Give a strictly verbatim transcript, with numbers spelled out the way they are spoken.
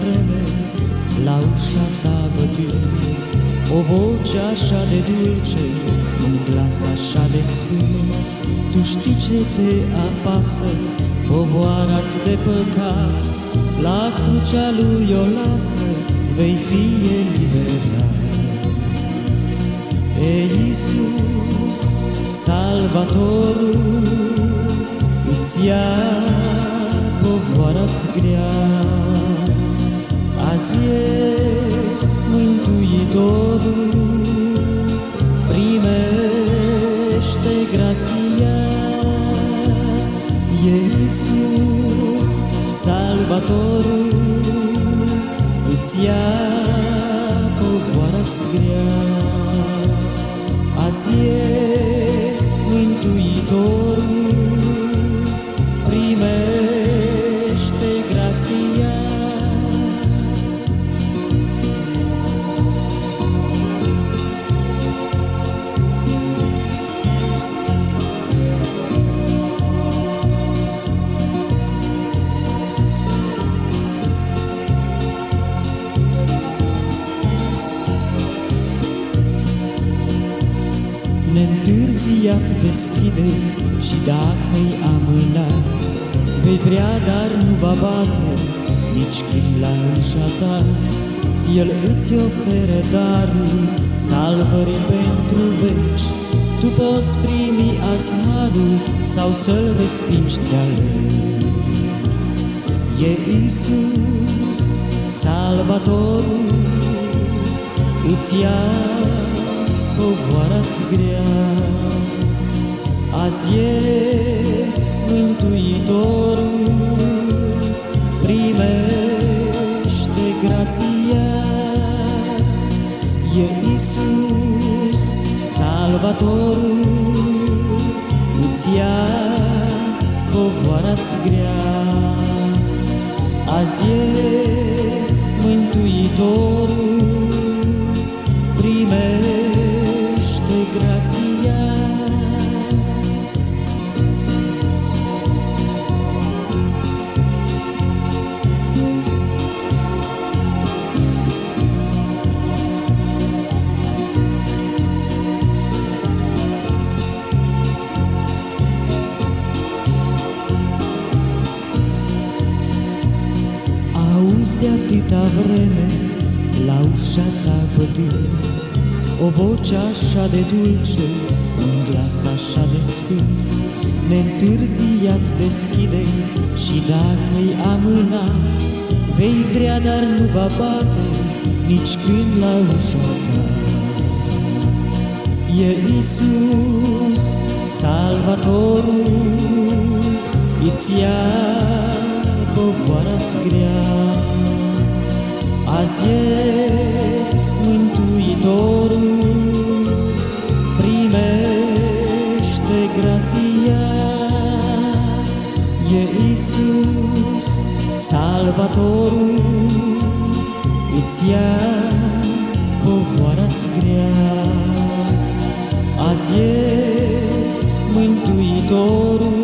vreme, la ușa ta bătând, o voce așa de dulce, un glas așa de sfânt. Tu știi ce te apasă, poboara-ți de păcat, la crucea lui o lasă, vei fi eliberat. E Iisus, Salvatorul, îți ia poboara-ți grea. Azi e Mântuitorul, primește grația. E Iisus, Salvatorul, îți ia poboara-ți grea. Azi e Mântuitorul, primește grația. Neîntârziat deschide și dacă-i amânat, vei vrea, dar nu va bate nici când la ușa ta. El îți oferă darul salvării pentru veci. Tu poți primi azi harul sau să-l respingi, ți-alegi. E Iisus, Salvatorul, îți ia poboara-ți grea. Azi e Mântuitorul, primește grația. E Iisus, Salvatorul, îți ia poboara-ți grea. Azi e Mântuitorul, primește grația. Auzi de atâta vreme, la ușa ta bătând, o voce așa de dulce, un glas așa de sfânt. Neîntârziat deschide și dacă-i amânat, vei vrea, dar nu va bate nici când la ușa ta. E Iisus, Salvatorul, îți ia poboara-ți grea. Azi e Mântuitorul, primește grația. E Iisus, Salvatorul, îți ia poboara-ți grea. Azi e Mântuitorul,